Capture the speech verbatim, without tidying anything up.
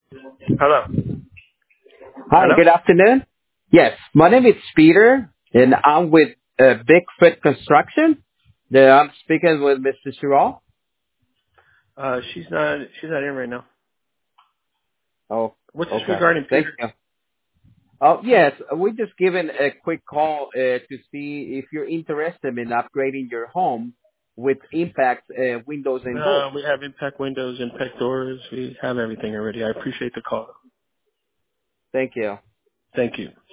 Hello. Hi, Hello. good afternoon. Yes, my name is Peter, and I'm with uh, Bigfoot Construction. The, I'm speaking with Mister Sherrill. Uh, she's not. She's not in right now. Oh, What's this okay. regarding, Thank Peter? you. Oh, yes, we just given a quick call uh, to see if you're interested in upgrading your home with Impact uh, windows and doors. Uh, we have impact windows, impact doors. We have everything already. I appreciate the call. Thank you. Thank you.